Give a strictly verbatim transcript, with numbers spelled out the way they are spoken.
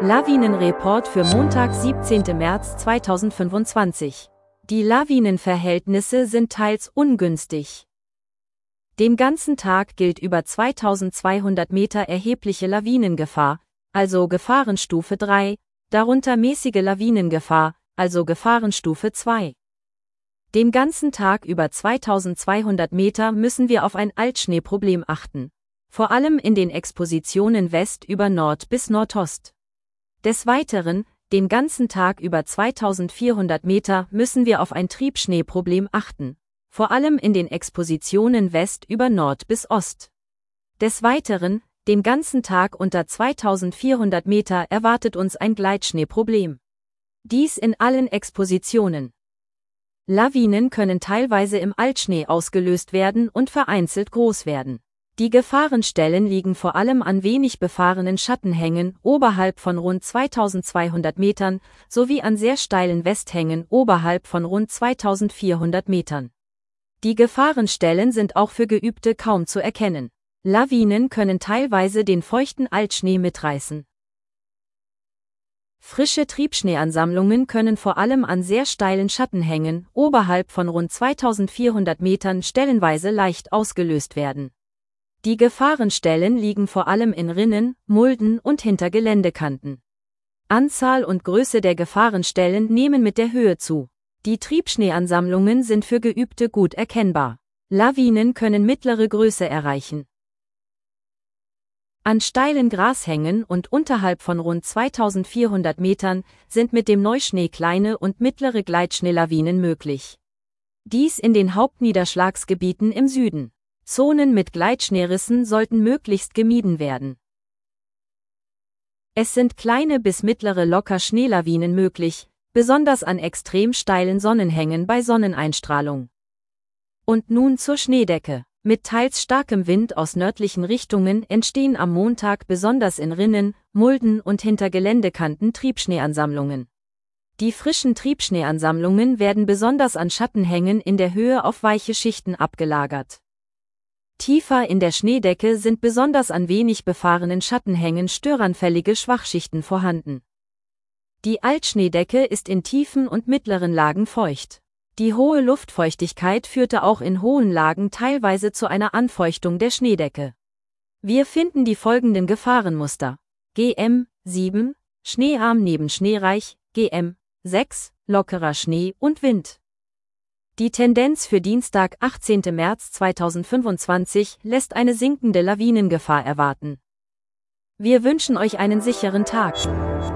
Lawinenreport für Montag, siebzehnten März zweitausendfünfundzwanzig. Die Lawinenverhältnisse sind teils ungünstig. Den ganzen Tag gilt über zweitausendzweihundert Meter erhebliche Lawinengefahr, also Gefahrenstufe drei, darunter mäßige Lawinengefahr, also Gefahrenstufe zwei. Den ganzen Tag über zweitausendzweihundert Meter müssen wir auf ein Altschneeproblem achten, vor allem in den Expositionen West über Nord bis Nordost. Des Weiteren, den ganzen Tag über zweitausendvierhundert Meter müssen wir auf ein Triebschneeproblem achten, vor allem in den Expositionen West über Nord bis Ost. Des Weiteren, den ganzen Tag unter zweitausendvierhundert Meter erwartet uns ein Gleitschneeproblem. Dies in allen Expositionen. Lawinen können teilweise im Altschnee ausgelöst werden und vereinzelt groß werden. Die Gefahrenstellen liegen vor allem an wenig befahrenen Schattenhängen oberhalb von rund zweitausendzweihundert Metern sowie an sehr steilen Westhängen oberhalb von rund zweitausendvierhundert Metern. Die Gefahrenstellen sind auch für Geübte kaum zu erkennen. Lawinen können teilweise den feuchten Altschnee mitreißen. Frische Triebschneeansammlungen können vor allem an sehr steilen Schattenhängen oberhalb von rund zweitausendvierhundert Metern stellenweise leicht ausgelöst werden. Die Gefahrenstellen liegen vor allem in Rinnen, Mulden und hinter Geländekanten. Anzahl und Größe der Gefahrenstellen nehmen mit der Höhe zu. Die Triebschneeansammlungen sind für Geübte gut erkennbar. Lawinen können mittlere Größe erreichen. An steilen Grashängen und unterhalb von rund zweitausendvierhundert Metern sind mit dem Neuschnee kleine und mittlere Gleitschneelawinen möglich. Dies in den Hauptniederschlagsgebieten im Süden. Zonen mit Gleitschneerissen sollten möglichst gemieden werden. Es sind kleine bis mittlere Lockerschneelawinen möglich, besonders an extrem steilen Sonnenhängen bei Sonneneinstrahlung. Und nun zur Schneedecke. Mit teils starkem Wind aus nördlichen Richtungen entstehen am Montag besonders in Rinnen, Mulden und hinter Geländekanten Triebschneeansammlungen. Die frischen Triebschneeansammlungen werden besonders an Schattenhängen in der Höhe auf weiche Schichten abgelagert. Tiefer in der Schneedecke sind besonders an wenig befahrenen Schattenhängen störanfällige Schwachschichten vorhanden. Die Altschneedecke ist in tiefen und mittleren Lagen feucht. Die hohe Luftfeuchtigkeit führte auch in hohen Lagen teilweise zu einer Anfeuchtung der Schneedecke. Wir finden die folgenden Gefahrenmuster: G M sieben, schneearm neben schneereich, G M sechs, lockerer Schnee und Wind. Die Tendenz für Dienstag, achtzehnten März zweitausendfünfundzwanzig, lässt eine sinkende Lawinengefahr erwarten. Wir wünschen euch einen sicheren Tag.